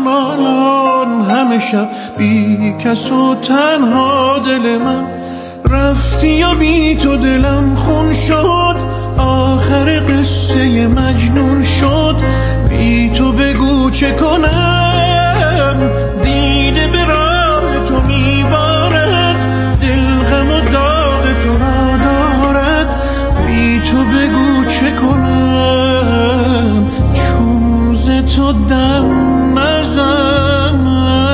الان همه شب بی کس و تنها دل من رفتی و بی تو دلم خون شد آخر قصه مجنون شد بی تو بگو چه کنم دیده به راه تو میبارد دل غم و داغ تو را دارد بی تو بگو چه کنم چون ز تو دم نزنم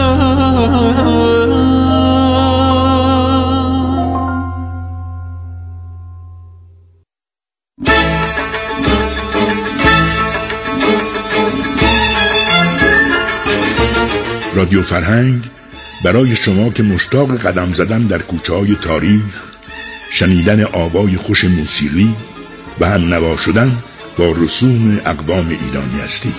رادیو فرهنگ برای شما که مشتاق قدم زدن در کوچه‌های تاریخ، شنیدن آوای خوش موسیقی و هم نوا شدن با رسوم اقوام ایرانی هستید.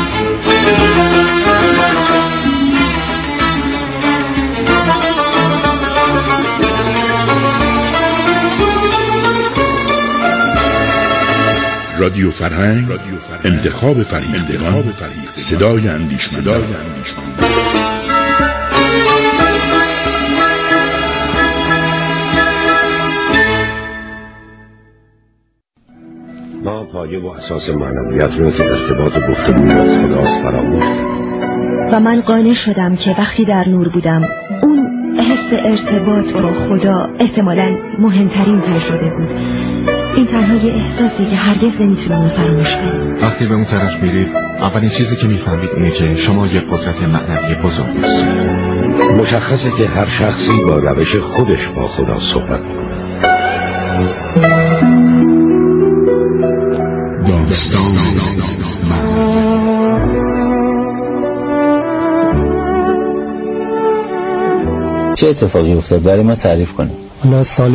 رادیو فرهنگ، انتخاب فریختگان، صدای اندیشمندان. ما پایه و اساس معنویت رو که ارتباط گفتگو با خداست فراموش و من قانع شدم که وقتی در نور بودم اون حس ارتباط با خدا احتمالاً مهمترین تجربه بود. این تنها یه احساسی که هرگز نمیتونم فراموش کنم. وقتی به اون طرف میرید اولین چیزی که میفهمید اینه که شما یه قدرت معنوی بزرگ هستید. مشخصه که هر شخصی با روش خودش با خدا صحبت کنه. چه اتفاقی افتاد برای ما تعریف کنیم؟ حالا سال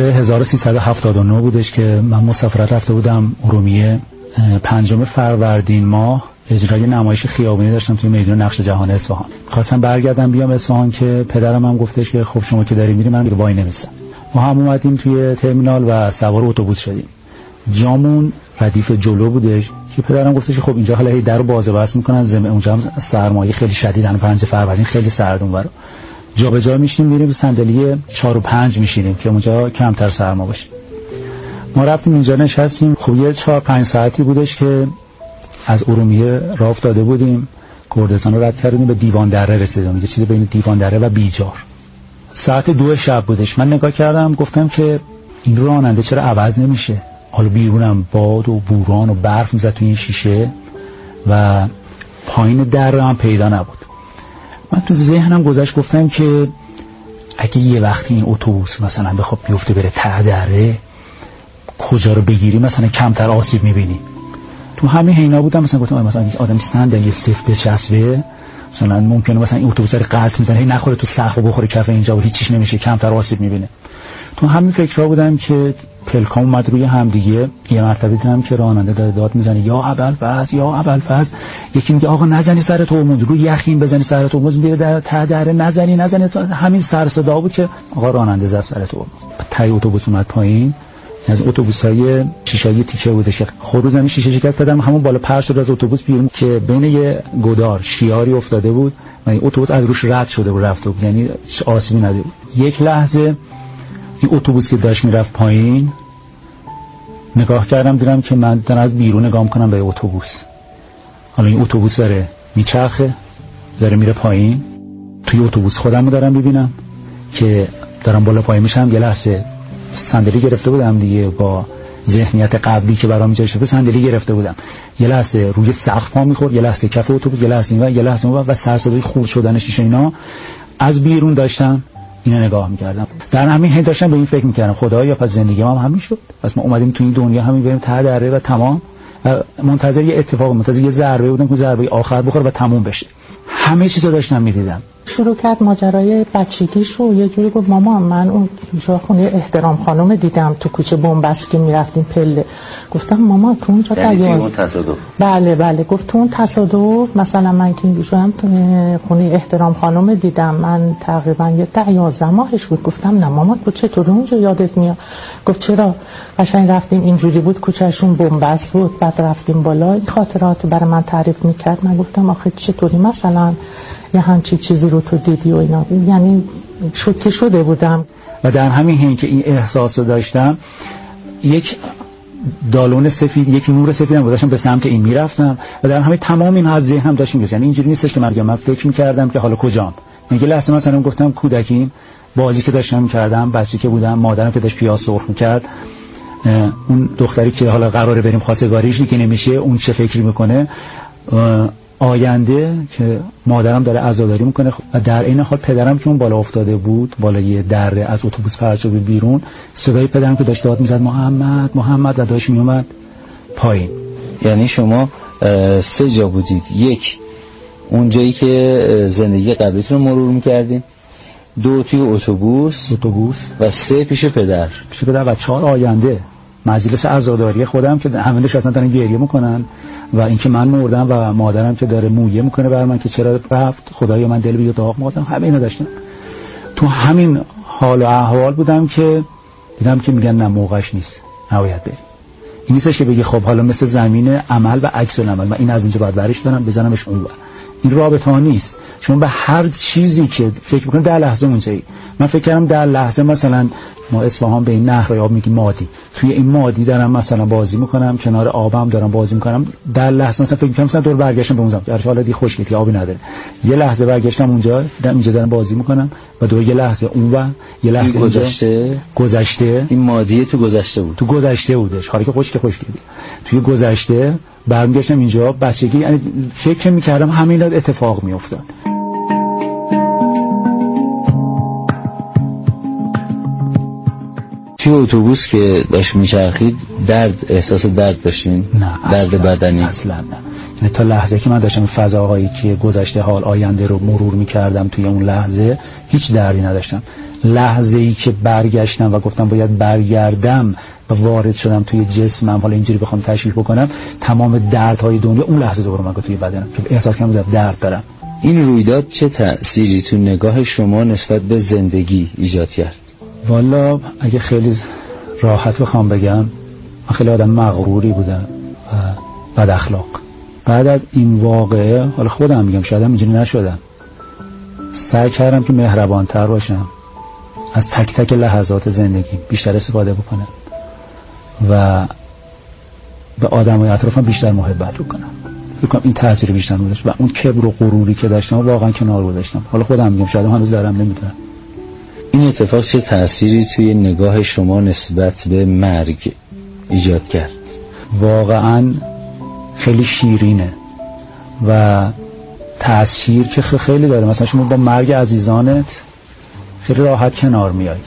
1379 بودش که من مسافرت رفته بودم ارومیه. 5 فروردین ماه اجرای نمایش خیابانی داشتم توی میدان نقش جهان اصفهان. خواستم برگردم بیام اصفهان که پدرم هم گفتش که خب شما که داری میری من وای نمیسم. ما هم اومدیم توی ترمینال و سوار اتوبوس شدیم. جامون ردیف جلو بودش که پدرم گفتش خب اینجا حالا هی درو باز و بس میکنن اونجا هم سرمایه خیلی شدیدن 5 فروردین خیلی سرد اونورا. جا به جا میشینیم میریم صندلی 4 و 5 میشینیم که اونجا کمتر سرما باشه. ما رفتیم اینجا نشستیم. خب یه 4-5 ساعتی بودش که از ارومیه راه افتاده بودیم کردستان رو رد کردیم به دیوان دره رسیدیم. یه چیزی بین دیوان دره و بیجار. ساعت 2 شب بودش. من نگاه کردم گفتم که این راننده چرا عوض نمیشه؟ حالا بیرونم باد و بوران و برف میزد توی این شیشه و پایین دره هم پیدا نبود. من تو ذهنم گذشت گفتم که اگه یه وقتی این اتوبوس مثلا بخواد بیفته بره ته دره کجا رو بگیری مثلا کمتر آسیب میبینی. تو همه هینا بودم مثلا گفتم مثلا آدم صندلی سیف بچسبه مثلا ممکنه مثلا این اتوبوس رو قلط میزنه هی نخوره تو سقف بخوره کف اینجا و هیچیش نمیشه کمتر آسیب میبینه. تو همین فکرها بودم که پلکام اومد روی هم دیگه. یه مرتبه دیدم که راننده داره داد میزنه یا ابوالفضل یا ابوالفضل. یکی میگه آقا نزنی سر ترمز روی یخین بزنی سر ترمز میره در ته دره نزنی همین سر صدا بود که آقا راننده زد سر ترمز. تای اتوبوس اومد پایین. از اتوبوسای شیشه‌ای تیکه بودش که خود زمین شیشه شکست پدرم همون بالا پرت شد از اتوبوس بیرون که بین یه گودار شیاری افتاده بود و این اتوبوس از روش رد شده بود رفته بود یعنی آسیبی ندید. یک لحظه این اتوبوس که داشت میرفت پایین نگاه کردم دیدم که من دارم از بیرون نگاه میکنم به اتوبوس. حالا این اتوبوس داره میچرخه داره میره پایین. توی اتوبوس خودمو دارم ببینم که دارم بالا پایین میشم. یه لحظه صندلی گرفته بودم دیگه با ذهنیت قبلی که برام ایجاد شده صندلی گرفته بودم. یه لحظه روی سقف پا میخورد یه لحظه کف اتوبوس یه لحظه اینور یه لحظه اونور و سر صدای خورد شدن شیشه اینا از بیرون داشتم اینا نگاه میکردم. در همین حین داشتم به این فکر میکردم خدایا پس زندگی ما هم همین شد. پس ما اومدیم تو این دنیا همین بریم ته دره و تمام و منتظر یه اتفاق منتظر یه ضربه بودم که ضربه آخر بخوره و تموم بشه. همه چیزو داشتم میدیدم. شروع کرد ماجرای بچگیش رو یه جوری گفت مامان من اون جا خونه احترام خانم دیدم تو کوچه بنبست که میرفتیم پله. گفتم مامان تو اونجا اون تصادف. بله گفت تو اون تصادف مثلا من که اینجا تو خونه احترام خانم دیدم من تقریبا یه 10-11 ماهش بود. گفتم نه مامان تو چطور اونجا یادت میاد؟ گفت چرا قشنگ رفتیم اینجوری بود کوچهشون بنبست بود بعد رفتیم بالا. این خاطرات برای من تعریف میکرد. من گفتم آخه چطوری مثلا یه همچی چیزی رو تو دیدی و اینا، یعنی شوکه شده بودم. و در همین حین که این احساس رو داشتم، یک دالون سفید، یک نور سفید هم داشتم به سمت این میرفتم و در همین تمام این از ذهنم داشت میگذشت. یعنی اینجوری نیستش که من فکر میکردم که حالا کجام. یه لحظه مثلا گفتم کودکی بازی که داشتم میکردم، بچه‌ای که بودم، مادرم که داشت پیاز سرخ میکرد، اون دختری که حالا قراره بریم خواستگاریش که نمیشه، اون چه فکری میکنه، آینده که مادرم داره عزاداری میکنه و در این حال پدرم که اون بالا افتاده بود، بالای دره از اتوبوس پرت شده بیرون، صدای پدرم که داشت داد میزد محمد محمد و داشت میومد پایین. یعنی شما 3 جا بودید، یک اون جایی که زندگی قبلیتون رو مرور میکردین، 2 توی اتوبوس و 3 پیش پدر و 4 آینده، مجلس عزاداری خودم که همه نشستن دارن گریه میکنن و اینکه من مردم و مادرم که داره مویه میکنه بر من که چرا رفت، خدایا من دل بی داغ مردم. همه اینا داشتم. تو همین حال و احوال بودم که دیدم که میگن نه موقعش نیست، نباید بری. این نیستش که بگی خب حالا مثل زمین عمل و عکس العمل، من این از اینجا باید برش دارم بزنمش اونور. این رابطه ها نیست. شما به هر چیزی که فکر میکنید در لحظه اونجایی. من فکر کردم در لحظه مثلا ما اصفهان به این نهر آب میگیم مادی، توی این مادی دارم مثلا بازی میکنم، کنار آبم دارم بازی میکنم. در لحظه مثلا فکر میکنم مثلا دور برگشتم به اونجا که حالا دی خشکی که آبی نداره، یه لحظه برگشتم اونجا اینجا دارم بازی میکنم و دور یه لحظه اون و یه لحظه گذشته. این مادی تو گذشته بودش، حالا که خشکی توی گذشته برمیگشتم اینجا. بچگی یعنی فکر میکردم همین اتفاق میافتاد. توی اتوبوس که داشت میچرخید احساس درد داشتین؟ نه، درد بدنی اصلا نه. یعنی تا لحظه که من داشتم فضاهایی که گذشته، حال، آینده رو مرور میکردم، توی اون لحظه هیچ دردی نداشتم. لحظه‌ای که برگشتم و گفتم باید برگردم و وارد شدم توی جسمم، حالا اینجوری بخوام تشریح بکنم، تمام دردهای دنیا اون لحظه دوباره من توی بدنم که احساس کردم درد دارم. این رویداد چه تأثیری تو نگاه شما نسبت به زندگی ایجاد کرد؟ والا اگه خیلی راحت بخوام بگم، من خیلی آدم مغروری بودم و بد اخلاق. بعد از این واقعه، حالا خودم میگم شاید اینجوری نشدم، سعی کردم که مهربان‌تر باشم، از تک تک لحظات زندگی بیشتر استفاده بکنم و به آدمای اطرافم بیشتر محبت بکنم. فکر کنم این تاثیر بیشتر داشت و اون کبر و غروری که داشتم واقعا کنار گذاشتم. حالا خودم میگم شاید هنوز دارم نمیدونم. این اتفاق چه تأثیری توی نگاه شما نسبت به مرگ ایجاد کرد؟ واقعا خیلی شیرینه و تأثیر که خیلی داره. مثلا شما با مرگ عزیزانت خیلی راحت کنار میای،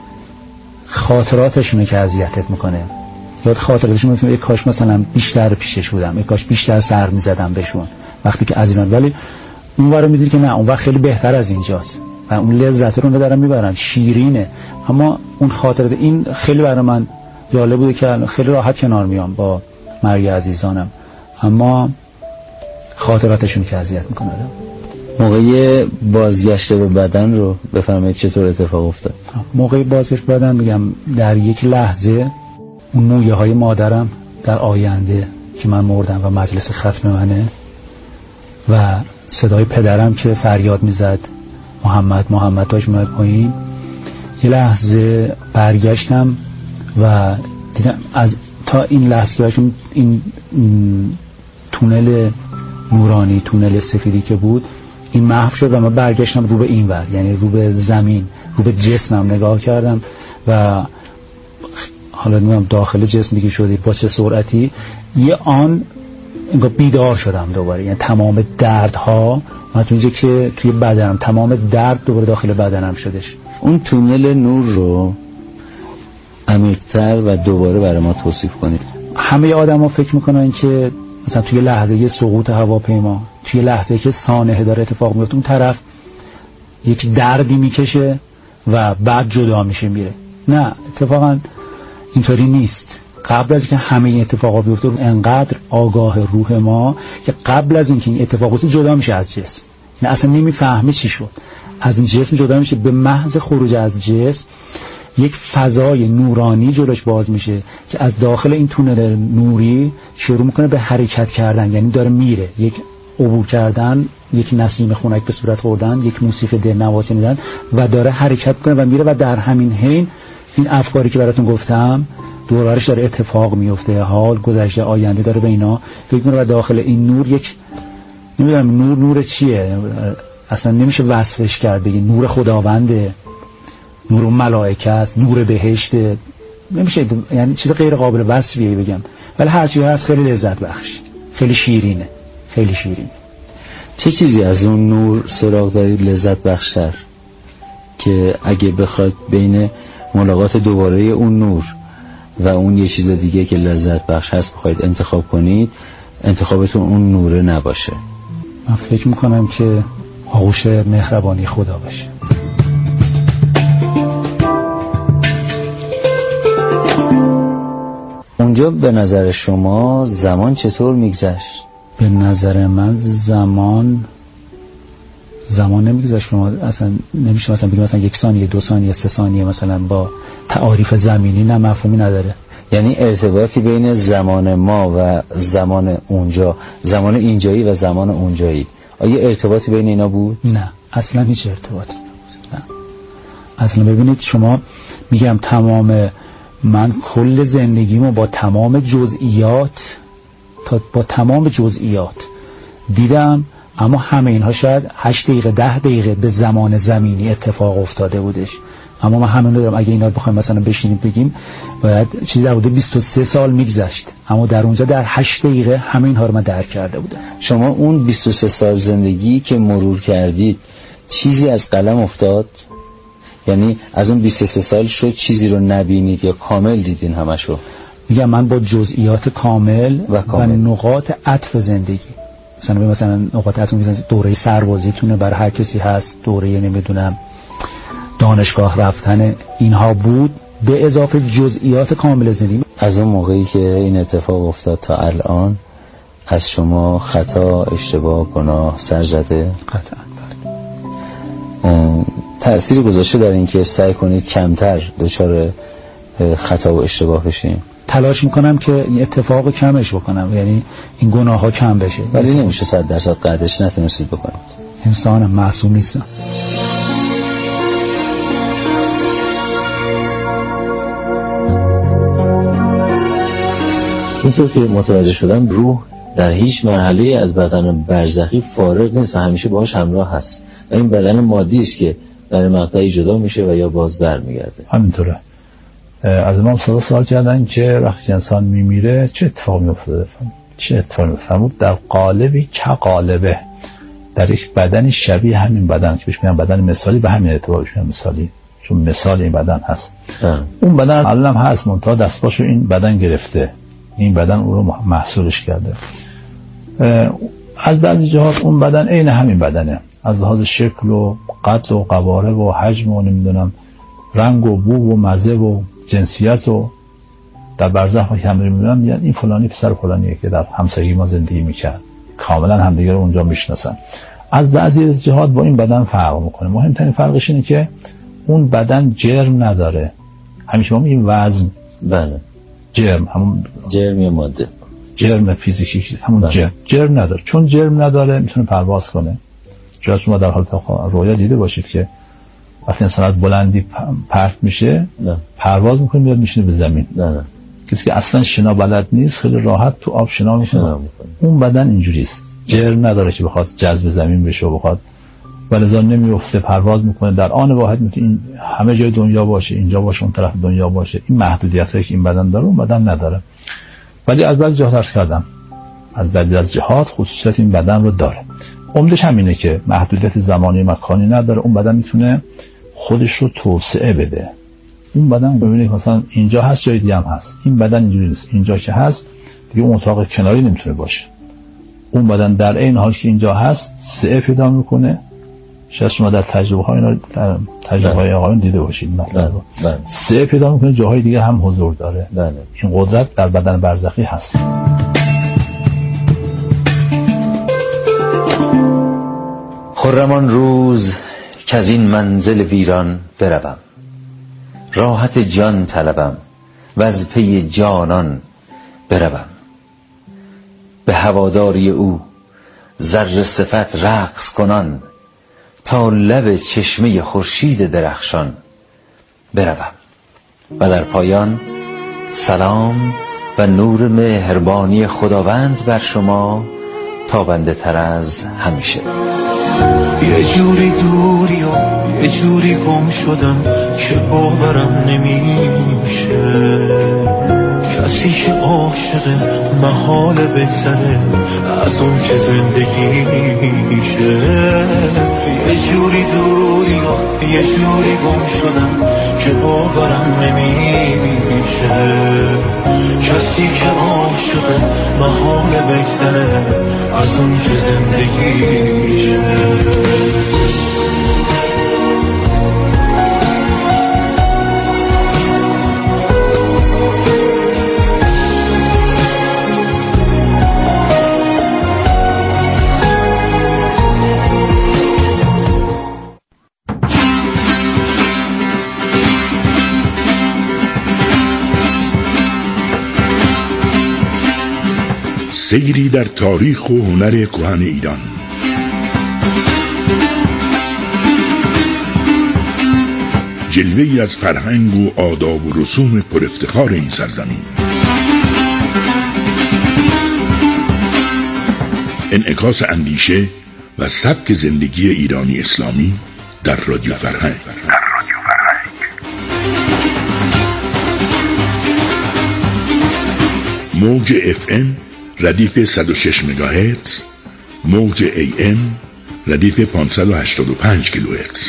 خاطراتشونه که اذیتت میکنه. یاد خاطراتشون میفهمی یک کاش مثلا بیشتر پیشش بودم، یک کاش بیشتر سر میزدم بهشون وقتی که عزیزان، ولی اونورا میدونی که نه، اون وقت خیلی بهتر از اینجاست و اون لذت رو دارن میبرن، شیرینه. اما اون خاطرات این خیلی برای من جالب بوده که خیلی راحت کنار میام با مرگ عزیزانم، اما خاطراتشون که اذیت میکنه. موقع بازگشت به بدن رو بفرمایید چطور اتفاق افتاد؟ موقع بازگشت به بدن میگم در یک لحظه اون مویه های مادرم در آینده که من مردم و مجلس ختم منه و صدای پدرم که فریاد میزد محمد محمد داشت میاد پایین. یه لحظه برگشتم و دیدم از تا این لحظه که این تونل نورانی، تونل سفیدی که بود، این محو شد و من برگشتم رو به این ور، یعنی رو به زمین، رو به جسمم نگاه کردم و حالا نمیدونم داخل جسم میگی شدی با چه سرعتی، یه آن انگار بیدار شدم دوباره. یعنی تمام دردها مثلا که توی بدنم، تمام درد دوباره داخل بدنم شدش. اون تونل نور رو عمیق‌تر و دوباره برای ما توصیف کنید. همه آدما فکر میکنن که مثلا توی لحظه یه سقوط هواپیما، توی لحظه که سانحه داره اتفاق میفته، اون طرف یک دردی میکشه و بعد جدا میشه میره. نه، اتفاقا اینطوری نیست. قبل از اینکه همه این اتفاقا بیفته انقدر آگاه روح ما که قبل از اینکه این اتفاق بیفته جدا میشه از جسم. یعنی اصلا نمیفهمه چی شد، از این جسم جدا میشه. به محض خروج از جسم یک فضای نورانی جلوش باز میشه که از داخل این تونل نوری شروع میکنه به حرکت کردن، یعنی داره میره، یک عبور کردن یک نسیم خنک به صورت خوردن، یک موسیقی دلنواز شنیدن و داره حرکت کنه و میره و در همین حین این افکاری که براتون گفتم دور و برش داره اتفاق میفته، حال گذشته آینده داره به اینا فکر میکنه و داخل این نور یک نمیدونم نور چیه، اصلا نمیشه وصفش کرد، بگی نور خداونده، نور ملائکه است، نور بهشته، نمیشه، یعنی چیز غیر قابل وصفیه بگم، ولی هر چیزی هست خیلی لذت بخش، خیلی شیرینه، خیلی شیرینه. چه چیزی از اون نور سراغ دارید لذت بخشتر که اگه بخواید بین ملاقات دوباره اون نور و اون یه چیز دیگه که لذت بخش هست بخواید انتخاب کنید، انتخابتون اون نوره نباشه؟ من فکر میکنم که آغوش مهربانی خدا باشه. اونجا به نظر شما زمان چطور میگذشت؟ به نظر من زمان نمیگذشت. شما اصلا نمیشه مثلا بگیم مثلا 1 ثانیه 2 ثانیه 3 ثانیه مثلا با تعاریف زمینی نه مفهومی نداره. یعنی ارتباطی بین زمان ما و زمان اونجا، زمان اینجایی و زمان اونجایی، آیا ارتباطی بین اینا بود؟ نه اصلا هیچ ارتباطی نبود. نه اصلا. ببینید شما میگم تمام من کل زندگیمو با تمام جزئیات دیدم، اما همه اینها شاید 8 دقیقه 10 دقیقه به زمان زمینی اتفاق افتاده بودش، اما من همین رو دارم. اگه اینا بخوایم مثلا بشینیم بگیم باید چیزی در حدود 23 سال میگذشت، اما در اونجا در 8 دقیقه همه اینها رو من درک کرده بودم. شما اون 23 سال زندگی که مرور کردید چیزی از قلم افتاد؟ یعنی از اون 23 سال شد چیزی رو نبینید یا کامل دیدین همشو؟ میگم من با جزئیات کامل و نقاط عطف زندگی، مثلا نقاط عطف میگن دوره سربازیتونه برای هر کسی هست، دوره نمیدونم دانشگاه رفتن، اینها بود به اضافه جزئیات کامل زندگی. از اون موقعی که این اتفاق افتاد تا الان از شما خطا، اشتباه، گناه سر زده؟ قطعا. تأثیری گذاشته در این که سعی کنید کمتر دچار خطا و اشتباه بشین؟ تلاش میکنم که این اتفاق کمش بکنم، یعنی این گناه ها کم بشه، ولی نمیشه 100% قدرش نتونستید بکنید. انسانم، معصوم نیستم. اینطور که متوجه شدم روح در هیچ مرحله از بدن برزخی فارغ نیست و همیشه باهاش همراه هست و این بدن مادی است که در مقطعی جدا میشه و یا باز برمیگرده. همینطوره. از امام صادق سوال کردن که وقتی انسان میمیره چه اتفاق میفته؟ چه اتفاق میفته؟ در قالبی که قالبه، در یک بدنی شبیه همین بدن که بهش میگن بدن مثالی، به همین اعتبار بهش میگن مثالی، چون مثال این بدن هست. اون بدن الان هم هست، منتها دستپاشو این بدن گرفته، این بدن او رو محصولش کرده. از بعضی جهات اون بدن عین همین بدنه، از لحاظ شکل و قد و قواره و حجم و نمیدونم رنگ و بو و مزه و جنسیت و در برزخ که همه میبینن میگن این فلانی پسر فلانیه که در همسایگی ما زندگی میکرد، کاملا همدیگه رو اونجا میشناسن. از بعضی جهات با این بدن فرق میکنه. مهمترین فرقش اینه که اون بدن جرم نداره. همیشه ما میگیم وزن، بله، جرم، همون جرم یا ماده، جرم فیزیکی، همون جرم نداره. چون جرم نداره میتونه پرواز کنه. جا شما در حالت رویا دیده باشید که وقتی انسان از بلندی پرت میشه پرواز میکنه میاد میشینه به زمین. کسی که اصلا شنا بلد نیست خیلی راحت تو آب شنا میکنه. اون بدن اینجوریست، جرم نداره که بخواد جذب زمین بشه و بخواد، ولذا نمیفته، پرواز میکنه در آن واحد، میتونه این همه جای دنیا باشه، اینجا باشه، اون طرف دنیا باشه. این محدودیتایی که این بدن داره اون بدن نداره. ولی از بعضی جهات عرض کردم، از بعضی از جهات خصوصیت این بدن رو داره. عمدش همینه که محدودیت زمانی مکانی نداره. اون بدن میتونه خودش رو توسعه بده. اون بدن ببینید مثلا اینجا هست جای دیگه هم هست، این بدن اینجوری نیست، اینجا که هست دیگه اون اتاق کناری نمیتونه باشه. اون بدن در این حال که اینجا هست سعه پیدا میکنه. شاید شما در تجربه‌های آقایون دیده باشید سعه پیدا میکنه، جاهای دیگه هم حضور داره. این قدرت در بدن برزخی هست. خرمان روز که از این منزل ویران بروم، راحت جان طلبم و از پی جانان بروم. به هواداری او ذره صفت رقص کنان تا لب چشمه خورشید درخشان بروم. و در پایان سلام و نور مهربانی خداوند بر شما تابنده تر از همیشه. یه جوری دوری و یه جوری گم شدم که باورم نمیشه، کسی که عاشقه محاله بگذره از اون که زندگیشه. یه جوری دوری و یه جوری گم شدم که باورم نمیشه، کسی که عاشقه محاله بگذره از اون که زندگیشه. سیری در تاریخ و هنر کهن ایران. جلوه‌ای از فرهنگ و آداب و رسوم پر افتخار این سرزمین. انعکاس اندیشه و سبک زندگی ایرانی اسلامی در رادیو فرهنگ. موج FM ردیف 106 مگاهرتز، موج AM ردیف 585 کیلوهرتز.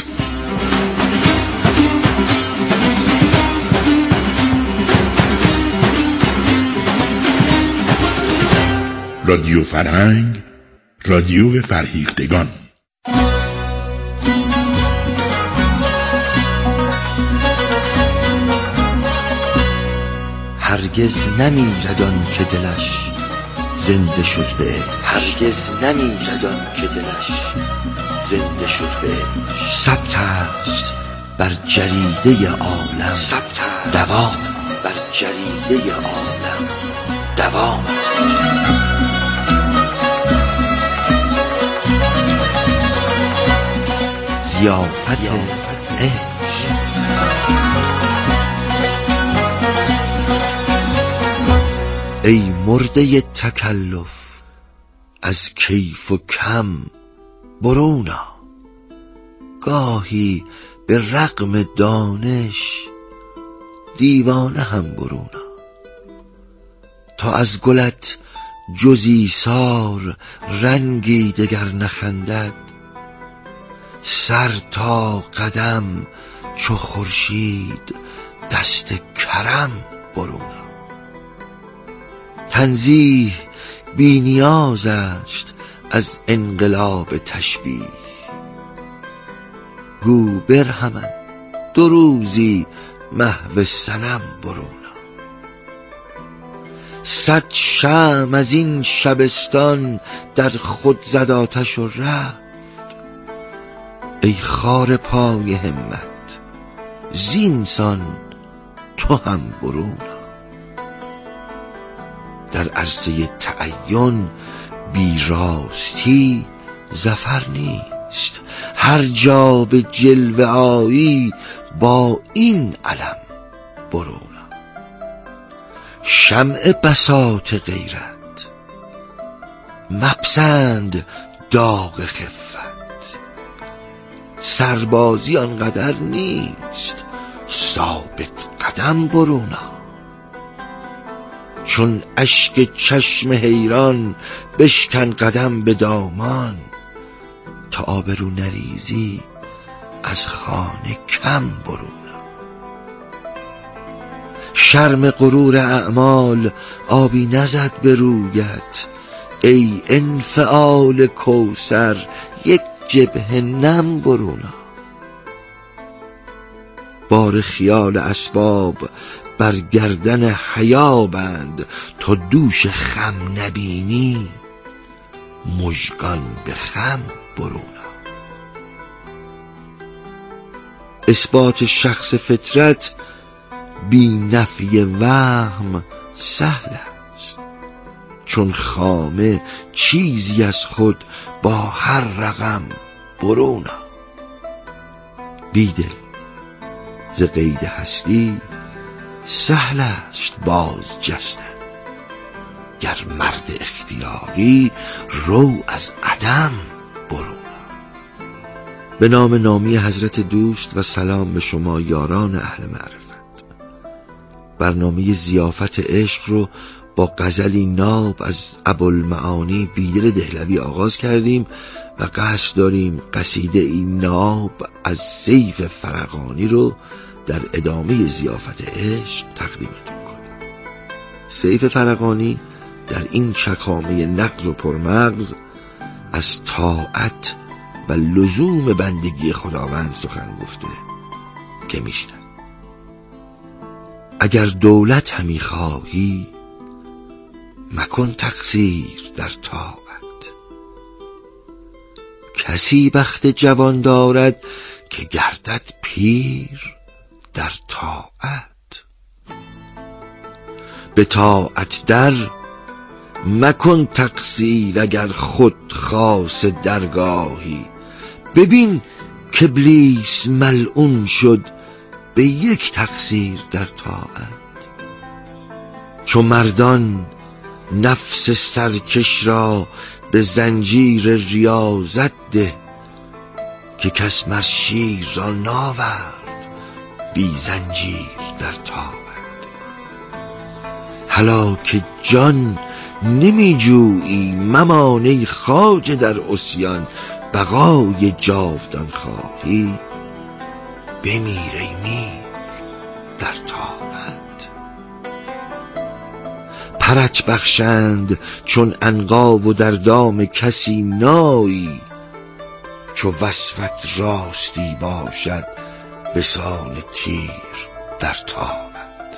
رادیو فرهنگ، رادیو فرهیختگان. هرگز نمیرد آن که دلش زنده شد به عشق، هرگز نمیرد آن که دلش زنده شد به عشق. ثبت است بر جریده عالم، ثبت دوام بر جریده عالم دوام. ضیافت عشق. ای مرده تکلف از کیف و کم برونا، گاهی به رغم دانش دیوانه هم برونا. تا از گلت جزی سار رنگی دگر نخندد، سر تا قدم چو خورشید دست کرم برونا. تنزیه بی نیاز است از انقلاب تشبیه، گو برهمن دو روزی محو صنم برونا. صد شمع از این شبستان در خود زد آتش و رفت، ای خار پای همت زینسان تو هم برونا. در عرصه تعین بی راستی ظفر نیست، هر جا به جلوه آیی با این علم برونا. شمع بساط غیرت مپسند داغ خفت، سربازی آنقدر نیست ثابت قدم برونا. چون اشک چشم حیران بشکن قدم به دامان، تا آبرو نریزی از خانه کم برونا. شرم غرور اعمال آبی نزد به رویت، ای انفعال کوثر یک جبهه نم برونا. بار خیال اسباب بر گردن حیا بند، تا دوش خم نبینی مژگان به خم برونا. اثبات شخص فطرت بی نفی وهم سهل است، چون خامه چیزی از خود با هر رقم برونا. بیدل ز قید هستی سهل است باز جستن، گر مرد اختیاری رو از عدم برونا. به نام نامی حضرت دوست و سلام به شما یاران اهل معرفت. برنامه ضیافت عشق رو با غزلی ناب از ابوالمعانی بیدل دهلوی آغاز کردیم و قصد داریم قصیده این ناب از سیف فرغانی رو در ادامه ضیافت عشق تقدیمتون کنیم. سیف فرغانی در این شکامه نغز و پرمغز از طاعت و لزوم بندگی خداوند سخن گفته که میشنن. اگر دولت همی خواهی مکن تقصیر در طاعت، کسی بخت جوان دارد که گردد پیر در طاعت. به طاعت در مکن تقصیر اگر خود خاص درگاهی، ببین که ابلیس ملعون شد به یک تقصیر در طاعت. چو مردان نفس سرکش را به زنجیر ریاضت ده، که کس مر شیر را ناورد بی زنجیر در طاعت. هلاک جان نمی جویی ممانه خواجه در عصیان، بقای جاودان خواهی بمیر ای میر در طاعت. پرت بخشند چون عنقا و در دام کسی نایی، چو وصفت راستی باشد به سان تیر در طاعت.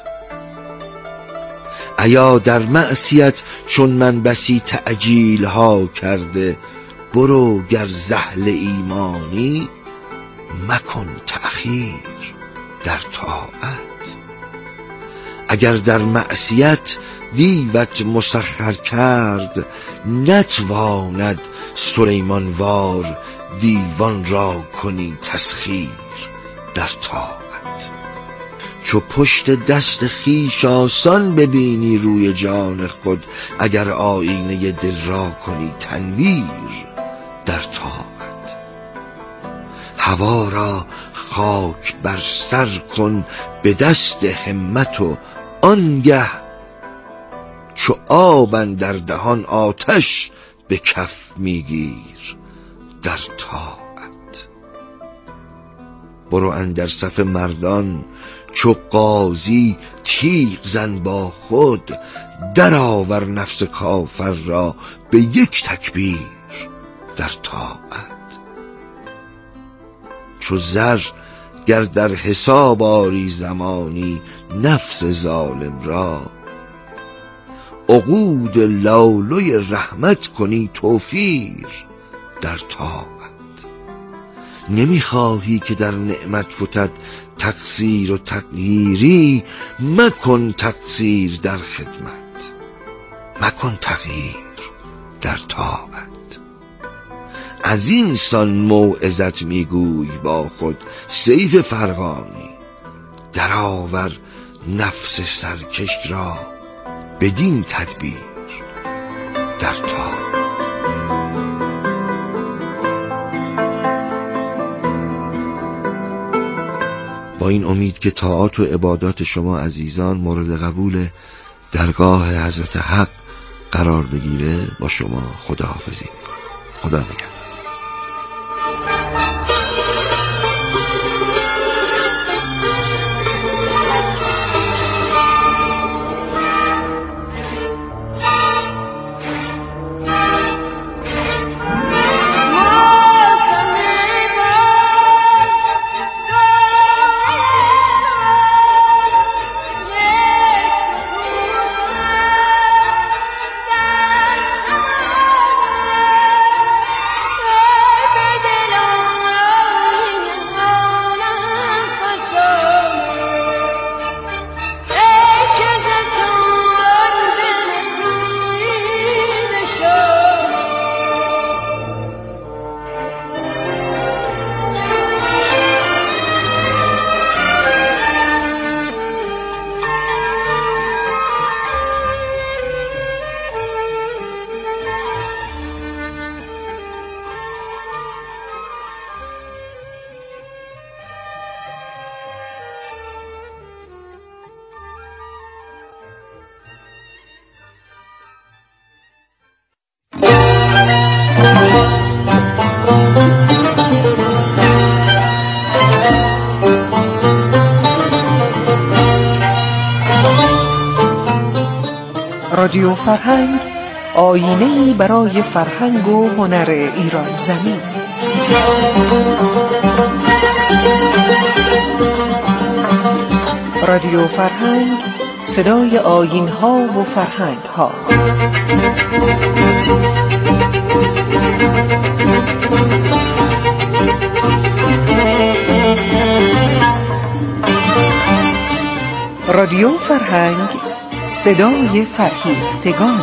ایا در معصیت چون من بسی تعجیل ها کرده، برو گر زحل ایمانی مکن تأخیر در طاعت. اگر در معصیت دیوت مسخر کرد، نتواند سلیمان وار دیوان را کنی تسخیر در طاعت. چو پشت دست خویش آسان ببینی روی جان خود، اگر آینه دل را کنی تنویر در طاعت. هوا را خاک بر سر کن به دست همت و آنگه، چو آب اندر دهان آتش به کف میگیر در طاعت. برو اندر صف مردان چو قاضی تیغ زن با خود، درآور نفس کافر را به یک تکبیر در طاعت. چو زر گر در حساب آری زمانی نفس ظالم را، عقود لالوی رحمت کنی توفیر در طاعت. نمیخواهی که در نعمت فتد تقصیر و تغییری، مکن تقصیر در خدمت، مکن تغییر در طاعت. از این سان موعظت میگوی با خود سیف فرغانی، درآور نفس سرکش را بدین تدبیر در طاعت. با این امید که طاعات و عبادات شما عزیزان مورد قبول درگاه حضرت حق قرار بگیره، با شما خداحافظی میکنم. خدا نگهدار. رادیو فرهنگ، آیینه‌ای برای فرهنگ و هنر ایران زمین. رادیو فرهنگ، صدای آیین‌ها و فرهنگ‌ها. رادیو فرهنگ، صدای فرهیختگان.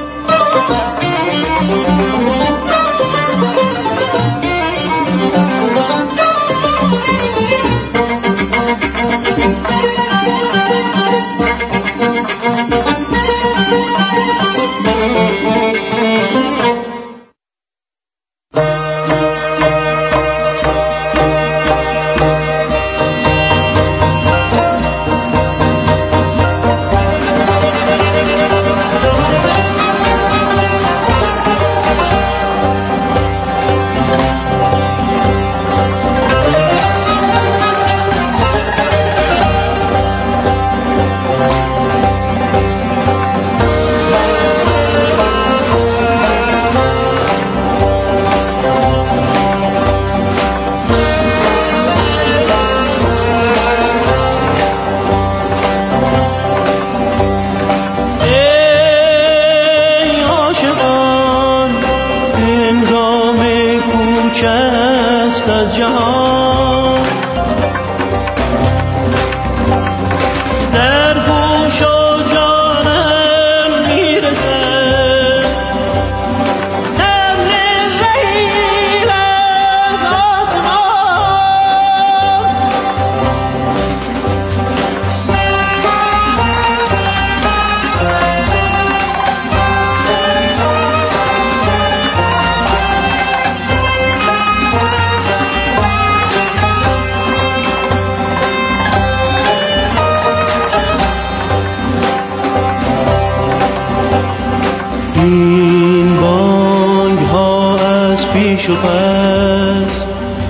این بانگ ها از پیش و پس،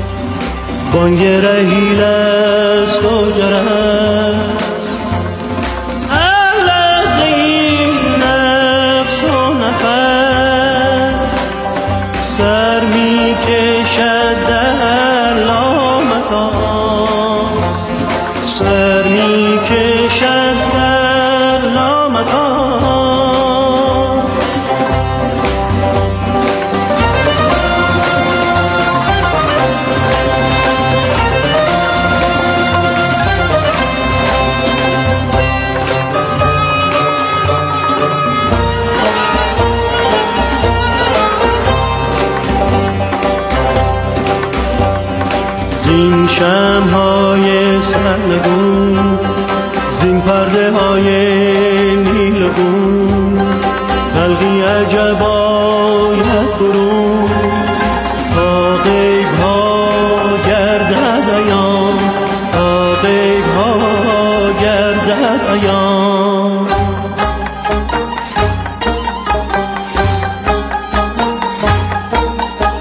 بانگ رحیل است و جرس، هر لحظه این نفس و نفس سر می کشد در لامکان، سر می کشد در لامکان. زین شمع‌های سرنگون، زین پرده های نیلگون، خلقی عجبا